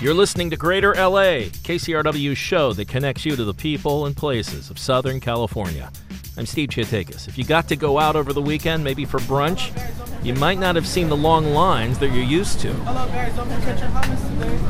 You're listening to Greater LA, KCRW's show that connects you to the people and places of Southern California. I'm Steve Chiatakis. If you got to go out over the weekend, maybe for brunch, you might not have seen the long lines that you're used to. Hello guys, I'm gonna catch your hummus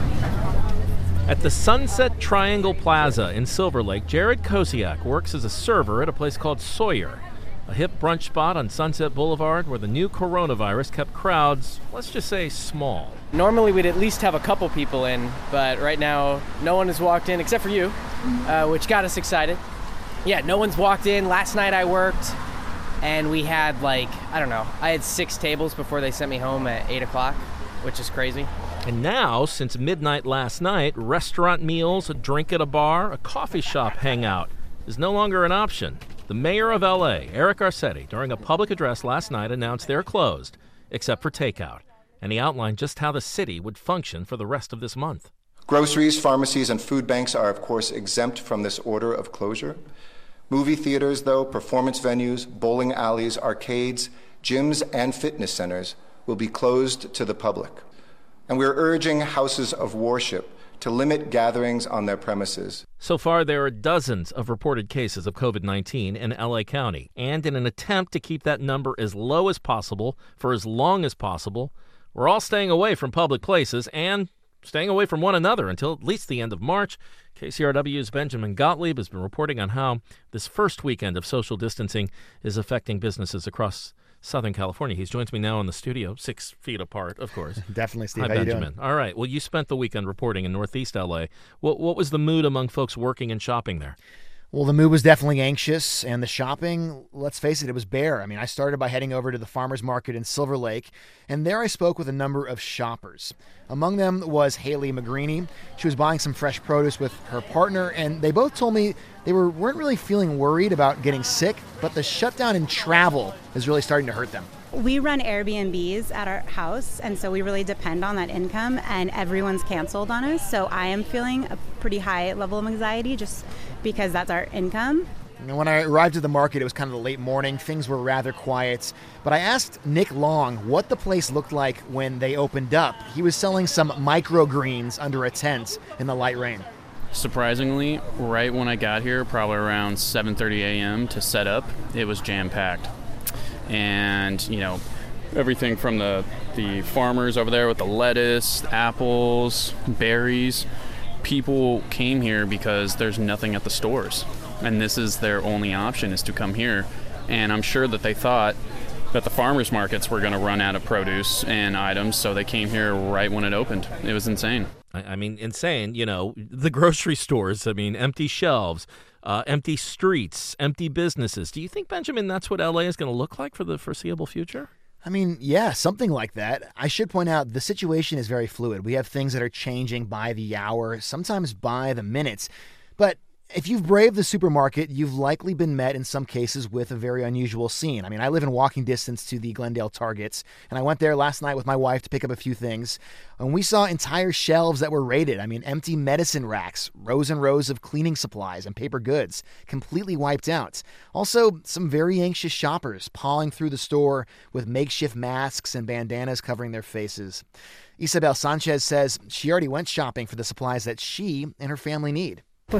today. At the Sunset Triangle Plaza in Silver Lake, Jared Kosiak works as a server at a place called Sawyer, a hip brunch spot on Sunset Boulevard where the new coronavirus kept crowds, let's just say, small. Normally we'd at least have a couple people in, but right now no one has walked in except for you, which got us excited. Yeah, no one's walked in. Last night I worked, and we had I had 6 tables before they sent me home at 8 o'clock, which is crazy. And now, since midnight last night, restaurant meals, a drink at a bar, a coffee shop hangout is no longer an option. The mayor of L.A., Eric Garcetti, during a public address last night announced they're closed, except for takeout. And he outlined just how the city would function for the rest of this month. Groceries, pharmacies, and food banks are, of course, exempt from this order of closure. Movie theaters, though, performance venues, bowling alleys, arcades, gyms, and fitness centers will be closed to the public. And we're urging houses of worship to limit gatherings on their premises. So far, there are dozens of reported cases of COVID-19 in L.A. County. And in an attempt to keep that number as low as possible for as long as possible, we're all staying away from public places and staying away from one another until at least the end of March. KCRW's Benjamin Gottlieb has been reporting on how this first weekend of social distancing is affecting businesses across Southern California. He joins me now in the studio, 6 feet apart, of course. Definitely, Steve. Hi, How Benjamin. you doing? All right. Well, you spent the weekend reporting in Northeast L.A. What was the mood among folks working and shopping there? Well, the mood was definitely anxious, and the shopping, let's face it, it was bare. I mean, I started by heading over to the farmers market in Silver Lake, and there I spoke with a number of shoppers. Among them was Haley Magrini. She was buying some fresh produce with her partner, and they both told me they weren't really feeling worried about getting sick, but the shutdown in travel is really starting to hurt them. We run Airbnbs at our house, and so we really depend on that income, and everyone's canceled on us. So I am feeling a pretty high level of anxiety just because that's our income. And when I arrived at the market, it was kind of the late morning. Things were rather quiet. But I asked Nick Long what the place looked like when they opened up. He was selling some microgreens under a tent in the light rain. Surprisingly, right when I got here, probably around 7:30 a.m. to set up, it was jam-packed. And, everything from the farmers over there with the lettuce, apples, berries. People came here because there's nothing at the stores. And this is their only option, is to come here. And I'm sure that they thought that the farmers markets were going to run out of produce and items, so they came here right when it opened. It was insane. I mean, insane. The grocery stores, empty shelves, empty streets, empty businesses. Do you think, Benjamin, that's what L.A. is going to look like for the foreseeable future? Yeah, something like that. I should point out the situation is very fluid. We have things that are changing by the hour, sometimes by the minute. But if you've braved the supermarket, you've likely been met in some cases with a very unusual scene. I live in walking distance to the Glendale Targets, and I went there last night with my wife to pick up a few things, and we saw entire shelves that were raided. Empty medicine racks, rows and rows of cleaning supplies and paper goods, completely wiped out. Also, some very anxious shoppers pawing through the store with makeshift masks and bandanas covering their faces. Isabel Sanchez says she already went shopping for the supplies that she and her family need.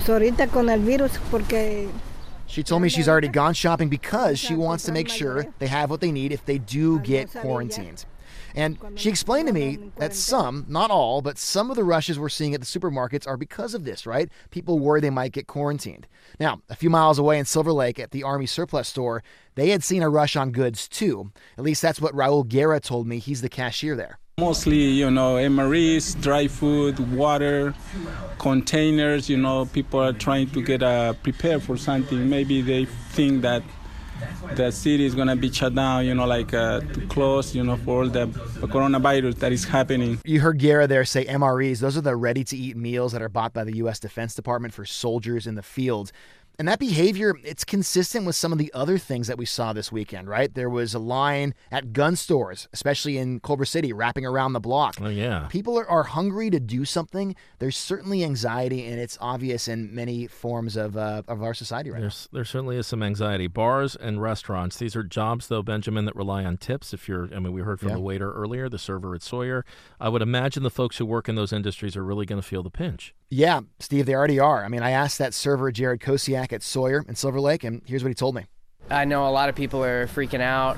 She told me she's already gone shopping because she wants to make sure they have what they need if they do get quarantined. And she explained to me that some, not all, but some of the rushes we're seeing at the supermarkets are because of this, right? People worry they might get quarantined. Now, a few miles away in Silver Lake at the Army Surplus store, they had seen a rush on goods too. At least that's what Raul Guerra told me. He's the cashier there. Mostly, MREs, dry food, water, containers, people are trying to get prepared for something. Maybe they think that the city is going to be shut down, to close, for all the coronavirus that is happening. You heard Guerra there say MREs. Those are the ready-to-eat meals that are bought by the U.S. Defense Department for soldiers in the field. And that behavior, it's consistent with some of the other things that we saw this weekend, right? There was a line at gun stores, especially in Culver City, wrapping around the block. Oh, yeah. People are hungry to do something. There's certainly anxiety, and it's obvious in many forms of our society right now. There certainly is some anxiety. Bars and restaurants, these are jobs, though, Benjamin, that rely on tips. We heard from the waiter earlier, the server at Sawyer. I would imagine the folks who work in those industries are really going to feel the pinch. Yeah, Steve, they already are. I mean, I asked that server, Jared Kosiak at Sawyer in Silver Lake, and here's what he told me. I know a lot of people are freaking out.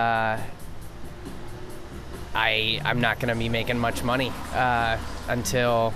I'm not going to be making much money until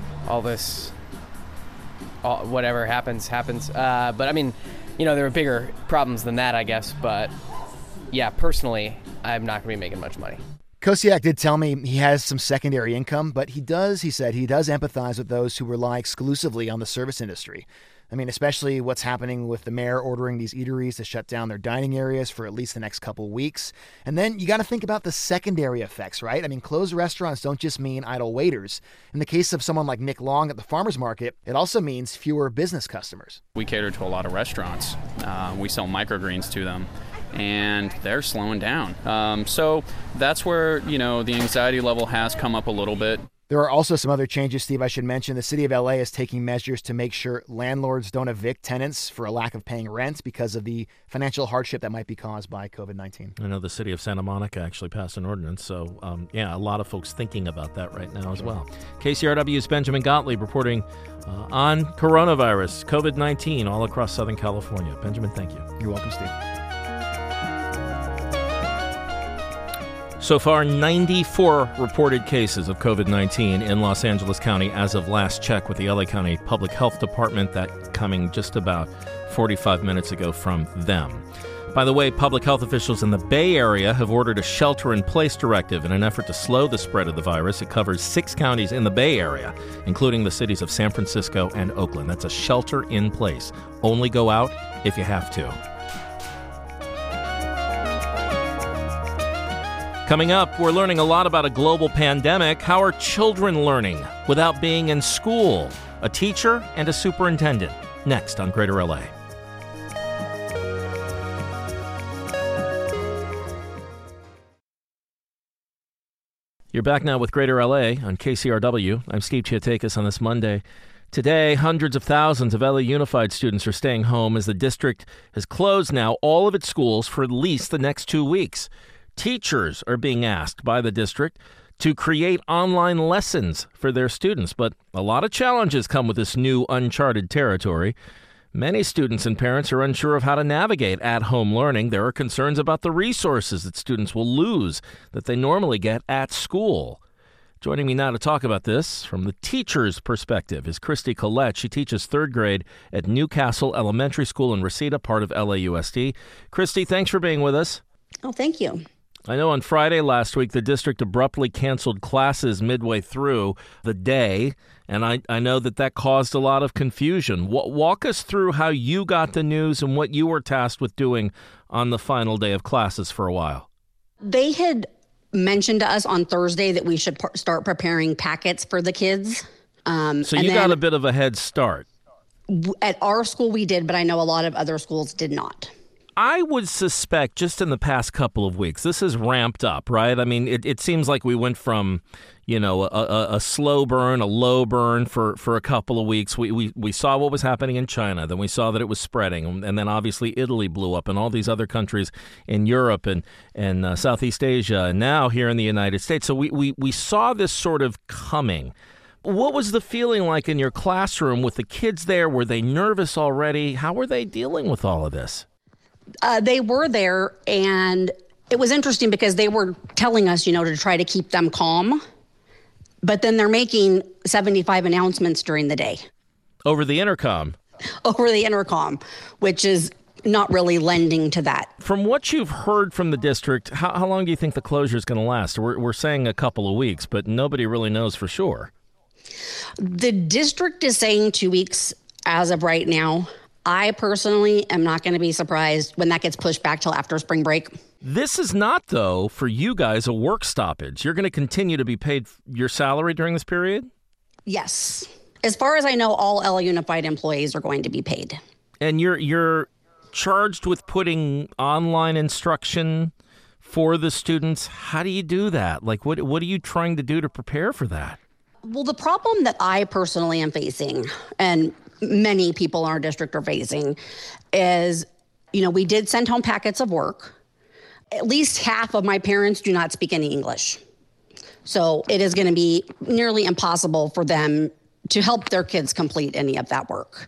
whatever happens. But I mean, there are bigger problems than that, I guess. But yeah, personally, I'm not going to be making much money. Kosiak did tell me he has some secondary income, but he said he does empathize with those who rely exclusively on the service industry. I mean, especially what's happening with the mayor ordering these eateries to shut down their dining areas for at least the next couple weeks. And then you got to think about the secondary effects, right? I mean, closed restaurants don't just mean idle waiters. In the case of someone like Nick Long at the farmer's market, it also means fewer business customers. We cater to a lot of restaurants. We sell microgreens to them, and they're slowing down. So that's where, the anxiety level has come up a little bit. There are also some other changes, Steve, I should mention. The city of LA is taking measures to make sure landlords don't evict tenants for a lack of paying rent because of the financial hardship that might be caused by COVID-19. I know the city of Santa Monica actually passed an ordinance. So, a lot of folks thinking about that right now as well. KCRW's Benjamin Gottlieb reporting on coronavirus, COVID-19, all across Southern California. Benjamin, thank you. You're welcome, Steve. So far, 94 reported cases of COVID-19 in Los Angeles County as of last check with the LA County Public Health Department. That coming just about 45 minutes ago from them. By the way, public health officials in the Bay Area have ordered a shelter-in-place directive in an effort to slow the spread of the virus. It covers 6 counties in the Bay Area, including the cities of San Francisco and Oakland. That's a shelter-in-place. Only go out if you have to. Coming up, we're learning a lot about a global pandemic. How are children learning without being in school? A teacher and a superintendent. Next on Greater LA. You're back now with Greater LA on KCRW. I'm Steve Chiatakis on this Monday. Today, hundreds of thousands of LA Unified students are staying home as the district has closed now all of its schools for at least the next 2 weeks. Teachers are being asked by the district to create online lessons for their students, but a lot of challenges come with this new uncharted territory. Many students and parents are unsure of how to navigate at-home learning. There are concerns about the resources that students will lose that they normally get at school. Joining me now to talk about this from the teacher's perspective is Christy Collette. She teaches 3rd grade at Newcastle Elementary School in Reseda, part of LAUSD. Christy, thanks for being with us. Oh, thank you. I know on Friday last week, the district abruptly canceled classes midway through the day, and I know that caused a lot of confusion. Walk us through how you got the news and what you were tasked with doing on the final day of classes for a while. They had mentioned to us on Thursday that we should start preparing packets for the kids. So you got a bit of a head start. At our school we did, but I know a lot of other schools did not. I would suspect just in the past couple of weeks, this has ramped up, right? I mean, it seems like we went from, a slow burn, a low burn for a couple of weeks. We saw what was happening in China. Then we saw that it was spreading. And then obviously Italy blew up and all these other countries in Europe and Southeast Asia and now here in the United States. So we saw this sort of coming. What was the feeling like in your classroom with the kids there? Were they nervous already? How were they dealing with all of this? They were there, and it was interesting because they were telling us, to try to keep them calm. But then they're making 75 announcements during the day. Over the intercom? Over the intercom, which is not really lending to that. From what you've heard from the district, how long do you think the closure is going to last? We're saying a couple of weeks, but nobody really knows for sure. The district is saying 2 weeks as of right now. I personally am not going to be surprised when that gets pushed back till after spring break. This is not, though, for you guys, a work stoppage. You're going to continue to be paid your salary during this period? Yes. As far as I know, all LA Unified employees are going to be paid. And you're charged with putting online instruction for the students. How do you do that? Like, what are you trying to do to prepare for that? Well, the problem that I personally am facing, and many people in our district are facing, is, we did send home packets of work. At least half of my parents do not speak any English. So it is going to be nearly impossible for them to help their kids complete any of that work.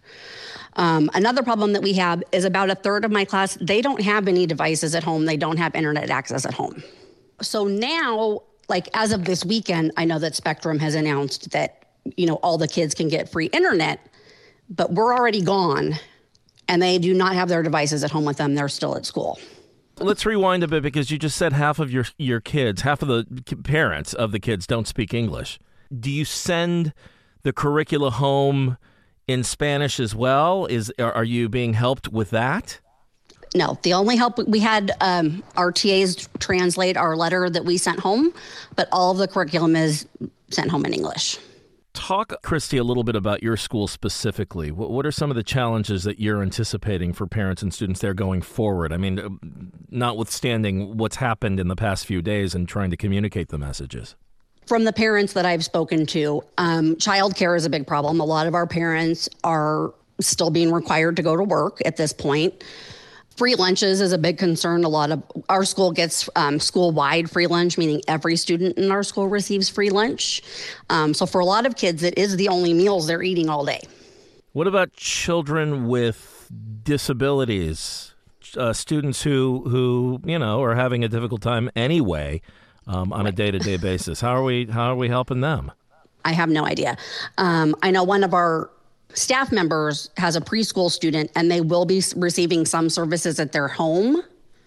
Another problem that we have is about a third of my class, they don't have any devices at home. They don't have internet access at home. So now, like as of this weekend, I know that Spectrum has announced that, all the kids can get free internet, but we're already gone and they do not have their devices at home with them. They're still at school. Let's rewind a bit because you just said half of your kids, half of the parents of the kids don't speak English. Do you send the curricula home in Spanish as well? Are you being helped with that? No, the only help we had, our TAs translate our letter that we sent home, but all of the curriculum is sent home in English. Talk, Christy, a little bit about your school specifically. What are some of the challenges that you're anticipating for parents and students there going forward? I mean, notwithstanding what's happened in the past few days and trying to communicate the messages. From the parents that I've spoken to, childcare is a big problem. A lot of our parents are still being required to go to work at this point. Free lunches is a big concern. A lot of our school gets school-wide free lunch, meaning every student in our school receives free lunch. So for a lot of kids, it is the only meals they're eating all day. What about children with disabilities, students who are having a difficult time anyway on a day-to-day basis? How are we helping them? I have no idea. I know one of our staff members has a preschool student, and they will be receiving some services at their home.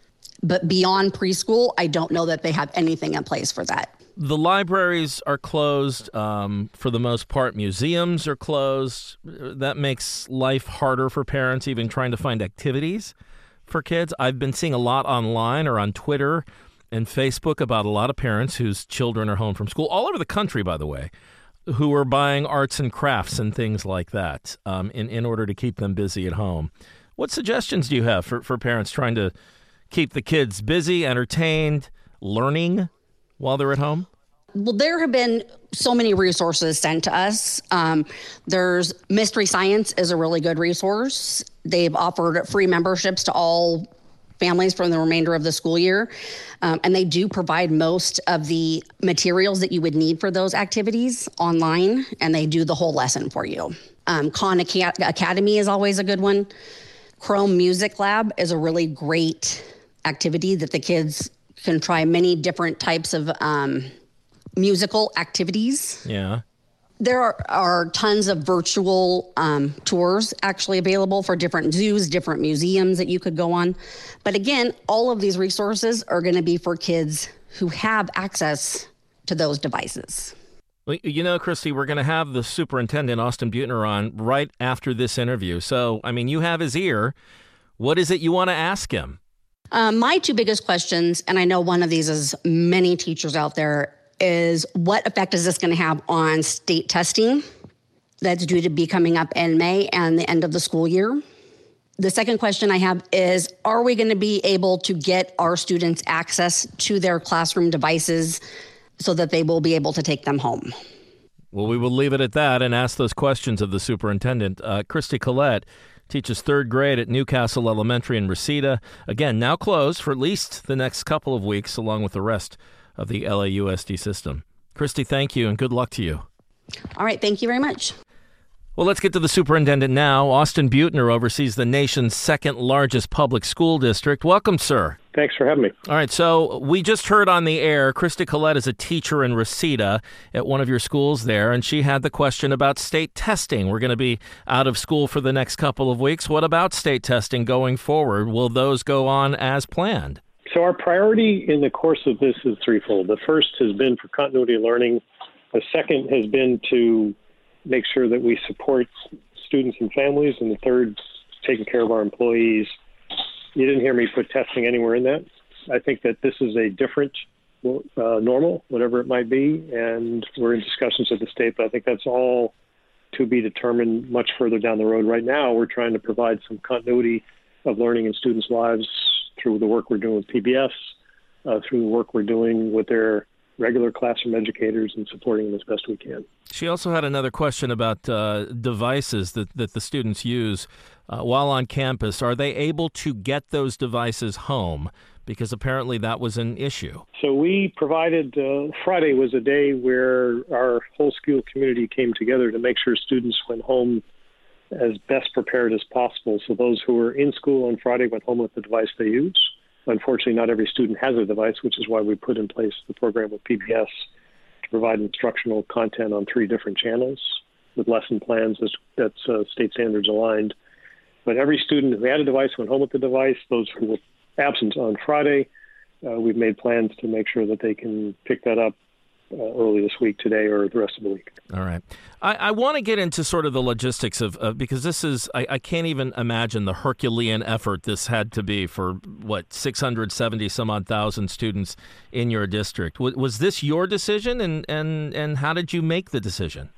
But beyond preschool, I don't know that they have anything in place for that. The libraries are closed for the most part. Museums are closed. That makes life harder for parents, even trying to find activities for kids. I've been seeing a lot online or on Twitter and Facebook about a lot of parents whose children are home from school, all over the country, by the way, who are buying arts and crafts and things like that in order to keep them busy at home. What suggestions do you have for parents trying to keep the kids busy, entertained, learning while they're at home? Well, there have been so many resources sent to us. There's Mystery Science is a really good resource. They've offered free memberships to all families for the remainder of the school year. And they do provide most of the materials that you would need for those activities online, and they do the whole lesson for you. Khan Academy is always a good one. Chrome Music Lab is a really great activity that the kids can try many different types of musical activities. Yeah. There are tons of virtual tours actually available for different zoos, different museums that you could go on. But again, all of these resources are going to be for kids who have access to those devices. Well, Christy, we're going to have the superintendent, Austin Buettner, on right after this interview. So, you have his ear. What is it you want to ask him? My two biggest questions, and I know one of these is many teachers out there, is what effect is this going to have on state testing that's due to be coming up in May and the end of the school year? The second question I have is, are we going to be able to get our students access to their classroom devices so that they will be able to take them home? Well, we will leave it at that and ask those questions of the superintendent. Christy Collette teaches third grade at Newcastle Elementary in Reseda. Again, now closed for at least the next couple of weeks, along with the rest of the LAUSD system. Christy, thank you, and good luck to you. All right, thank you very much. Well, let's get to the superintendent now. Austin Buettner oversees the nation's second largest public school district. Welcome, sir. Thanks for having me. All right, so we just heard on the air, Christy Collette is a teacher in Reseda at one of your schools there, and she had the question about state testing. We're going to be out of school for the next couple of weeks. What about state testing going forward? Will those go on as planned? So our priority in the course of this is threefold. The first has been for continuity of learning. The second has been to make sure that we support students and families. And the third, taking care of our employees. You didn't hear me put testing anywhere in that. I think that this is a different normal, whatever it might be. And we're in discussions with the state, but I think that's all to be determined much further down the road. Right now, we're trying to provide some continuity of learning in students' lives through the work we're doing with PBS, through the work we're doing with their regular classroom educators and supporting them as best we can. She also had another question about devices that the students use while on campus. Are they able to get those devices home? Because apparently that was an issue. So we provided, Friday was a day where our whole school community came together to make sure students went home as best prepared as possible. So those who were in school on Friday went home with the device they use. Unfortunately, not every student has a device, which is why we put in place the program with PBS to provide instructional content on 3 different channels with lesson plans that's state standards aligned. But every student who had a device went home with the device. Those who were absent on Friday, we've made plans to make sure that they can pick that up early this week, today, or the rest of the week. All right. I want to get into sort of the logistics of because this is, I can't even imagine the Herculean effort this had to be for, 670 some odd thousand students in your district. Was this your decision, and how did you make the decision?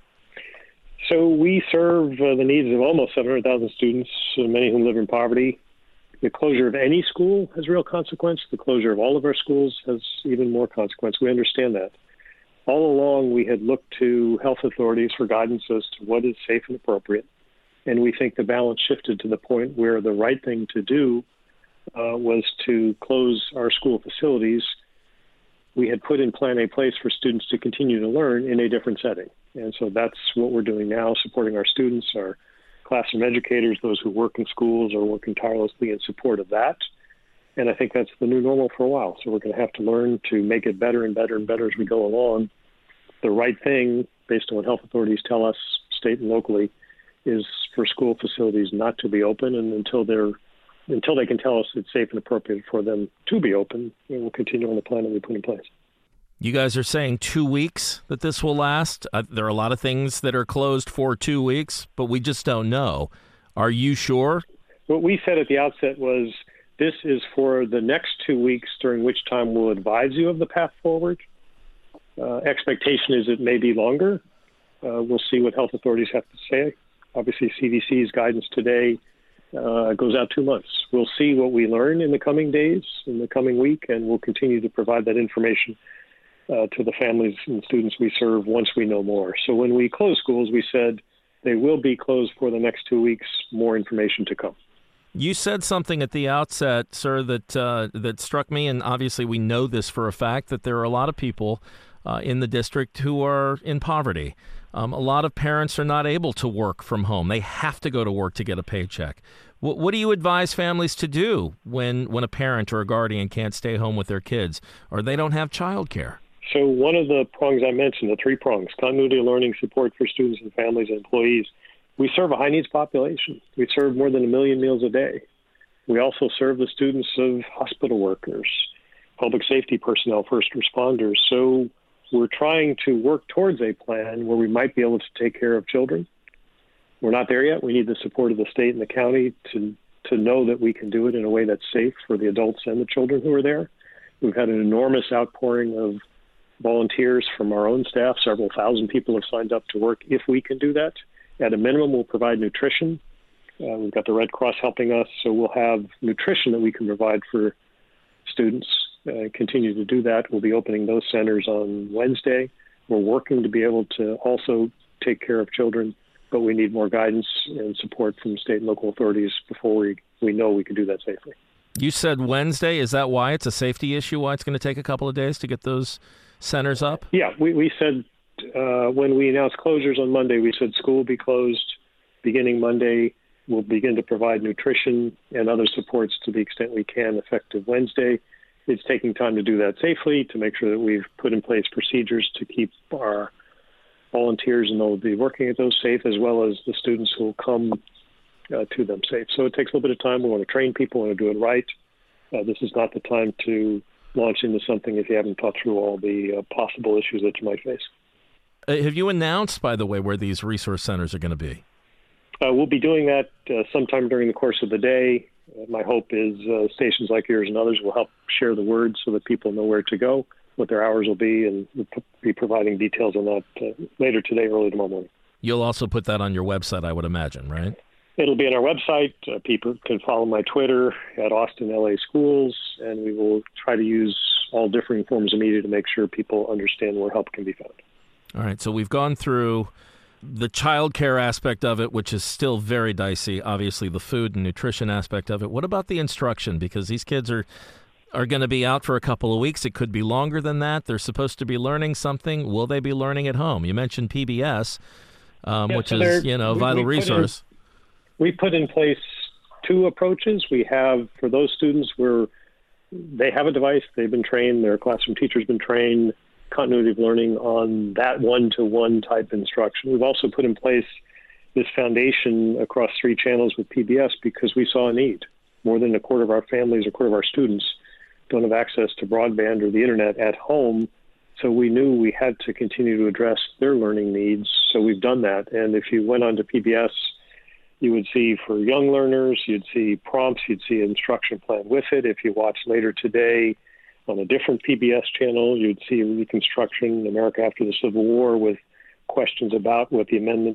So we serve the needs of almost 700,000 students, many of whom live in poverty. The closure of any school has real consequence. The closure of all of our schools has even more consequence. We understand that. All along, we had looked to health authorities for guidance as to what is safe and appropriate. And we think the balance shifted to the point where the right thing to do was to close our school facilities. We had put in Plan A place for students to continue to learn in a different setting. And so that's what we're doing now, supporting our students, our classroom educators, those who work in schools are working tirelessly in support of that. And I think that's the new normal for a while. So we're going to have to learn to make it better and better and better as we go along. The right thing, based on what health authorities tell us, state and locally, is for school facilities not to be open. And until they can tell us it's safe and appropriate for them to be open, we'll continue on the plan that we put in place. You guys are saying 2 weeks that this will last. There are a lot of things that are closed for 2 weeks, but we just don't know. Are you sure? What we said at the outset was this is for the next 2 weeks, during which time we'll advise you of the path forward. Expectation is it may be longer. We'll see what health authorities have to say. Obviously, CDC's guidance today goes out 2 months. We'll see what we learn in the coming days, in the coming week, and we'll continue to provide that information to the families and students we serve once we know more. So when we close schools, we said they will be closed for the next 2 weeks, more information to come. You said something at the outset, sir, that struck me, and obviously we know this for a fact, that there are a lot of people in the district who are in poverty. A lot of parents are not able to work from home. They have to go to work to get a paycheck. What do you advise families to do when a parent or a guardian can't stay home with their kids or they don't have childcare? So one of the prongs I mentioned, the 3 prongs, continuity of learning, support for students and families and employees, we serve a high-needs population. We serve more than 1 million meals a day. We also serve the students of hospital workers, public safety personnel, first responders. So we're trying to work towards a plan where we might be able to take care of children. We're not there yet. We need the support of the state and the county to know that we can do it in a way that's safe for the adults and the children who are there. We've had an enormous outpouring of volunteers from our own staff. Several thousand people have signed up to work if we can do that. At a minimum, we'll provide nutrition. We've got the Red Cross helping us, so we'll have nutrition that we can provide for students. Continue to do that. We'll be opening those centers on Wednesday. We're working to be able to also take care of children, but we need more guidance and support from state and local authorities before we know we can do that safely. You said Wednesday. Is that why it's a safety issue, why it's going to take a couple of days to get those centers up? Yeah, we said when we announced closures on Monday, we said school will be closed beginning Monday. We'll begin to provide nutrition and other supports to the extent we can effective Wednesday. It's taking time to do that safely, to make sure that we've put in place procedures to keep our volunteers and they'll be working at those safe, as well as the students who will come to them safe. So it takes a little bit of time. We want to train people, we want to do it right. This is not the time to launch into something if you haven't thought through all the possible issues that you might face. Have you announced, by the way, where these resource centers are going to be? We'll be doing that sometime during the course of the day. My hope is stations like yours and others will help share the word so that people know where to go, what their hours will be, and we'll be providing details on that later today, early tomorrow morning. You'll also put that on your website, I would imagine, right? It'll be on our website. People can follow my Twitter at Austin LA Schools, and we will try to use all different forms of media to make sure people understand where help can be found. All right, so we've gone through the child care aspect of it, which is still very dicey, obviously the food and nutrition aspect of it. What about the instruction? Because these kids are going to be out for a couple of weeks. It could be longer than that. They're supposed to be learning something. Will they be learning at home? You mentioned PBS, which is, a vital resource. We put in place two approaches. We have, for those students where they have a device, they've been trained, their classroom teacher's been trained, continuity of learning on that one-to-one type instruction. We've also put in place this foundation across 3 channels with PBS because we saw a need. More than a quarter of our families, a quarter of our students don't have access to broadband or the internet at home, so we knew we had to continue to address their learning needs, so we've done that. And if you went on to PBS, you would see for young learners, you'd see prompts, you'd see an instruction plan with it. If you watch later today on a different PBS channel, you'd see Reconstruction, America After the Civil War, with questions about what the amendments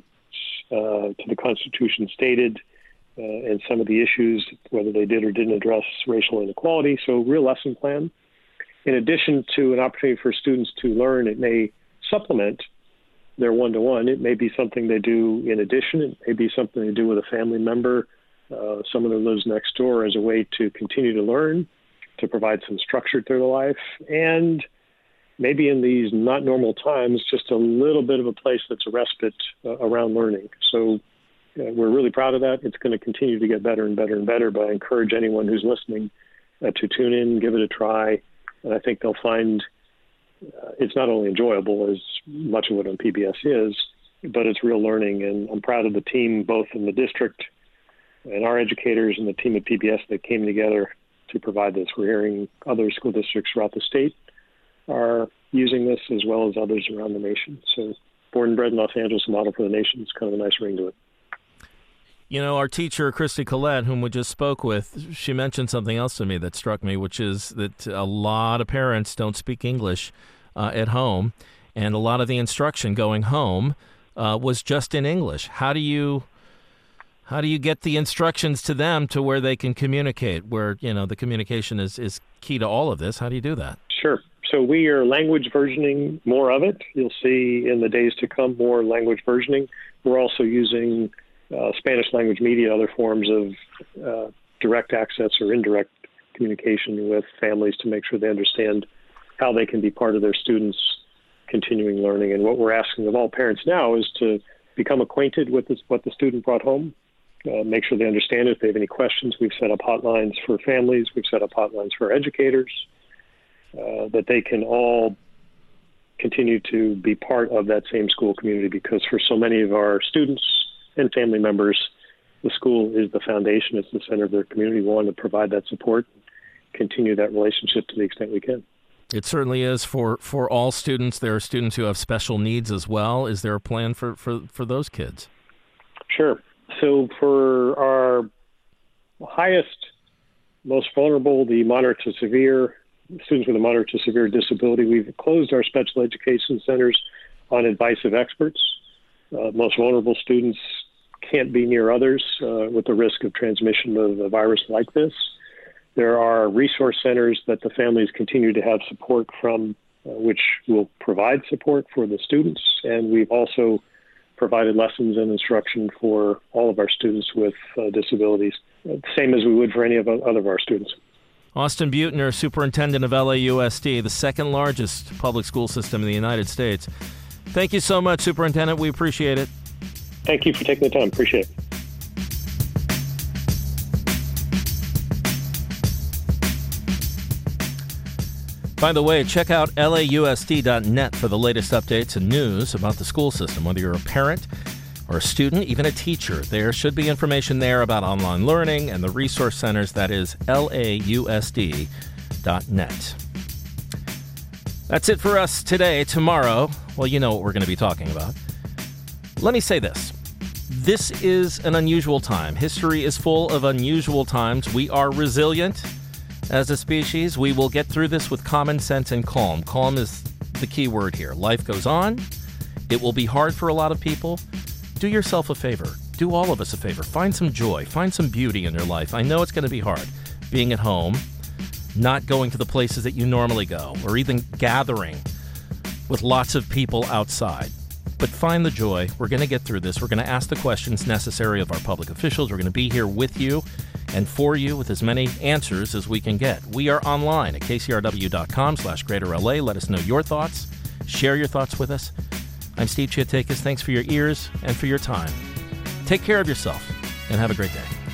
to the Constitution stated and some of the issues, whether they did or didn't address racial inequality. So real lesson plan. In addition to an opportunity for students to learn, it may supplement their one-to-one. It may be something they do in addition. It may be something they do with a family member, someone who lives next door, as a way to continue to learn, to provide some structure to their life, and maybe in these not normal times, just a little bit of a place that's a respite around learning. So we're really proud of that. It's going to continue to get better and better and better, but I encourage anyone who's listening to tune in, give it a try, and I think they'll find it's not only enjoyable, as much of what on PBS is, but it's real learning. And I'm proud of the team, both in the district and our educators and the team at PBS that came together to provide this. We're hearing other school districts throughout the state are using this, as well as others around the nation. So born and bred in Los Angeles, a model for the nation. It's kind of a nice ring to it. Our teacher, Christy Collette, whom we just spoke with, she mentioned something else to me that struck me, which is that a lot of parents don't speak English at home, and a lot of the instruction going home was just in English. How do you get the instructions to them to where they can communicate, where, the communication is key to all of this? How do you do that? Sure. So we are language versioning more of it. You'll see in the days to come more language versioning. We're also using Spanish language media, other forms of direct access or indirect communication with families to make sure they understand how they can be part of their students' continuing learning. And what we're asking of all parents now is to become acquainted with what the student brought home, make sure they understand it. If they have any questions, we've set up hotlines for families, we've set up hotlines for educators, that they can all continue to be part of that same school community, because for so many of our students and family members, the school is the foundation, it's the center of their community. We want to provide that support, continue that relationship to the extent we can. It certainly is for all students. There are students who have special needs as well. Is there a plan for those kids? Sure. So for our highest, most vulnerable, the moderate to severe, students with a moderate to severe disability, we've closed our special education centers on advice of experts. Most vulnerable students can't be near others with the risk of transmission of a virus like this. There are resource centers that the families continue to have support from, which will provide support for the students. And we've also provided lessons and instruction for all of our students with disabilities, same as we would for any of our students. Austin Beutner, Superintendent of LAUSD, the second largest public school system in the United States. Thank you so much, Superintendent. We appreciate it. Thank you for taking the time. Appreciate it. By the way, check out lausd.net for the latest updates and news about the school system. Whether you're a parent or a student, even a teacher, there should be information there about online learning and the resource centers. That is lausd.net. That's it for us today. Tomorrow, well, you know what we're going to be talking about. Let me say this. This is an unusual time. History is full of unusual times. We are resilient as a species. We will get through this with common sense and calm. Calm is the key word here. Life goes on. It will be hard for a lot of people, do yourself a favor. Do all of us a favor. Find some joy. Find some beauty in your life. I know it's going to be hard. Being at home, not going to the places that you normally go, or even gathering with lots of people outside. But find the joy. We're going to get through this. We're going to ask the questions necessary of our public officials. We're going to be here with you and for you with as many answers as we can get. We are online at kcrw.com/greaterla. Let us know your thoughts. Share your thoughts with us. I'm Steve Chiatakis. Thanks for your ears and for your time. Take care of yourself and have a great day.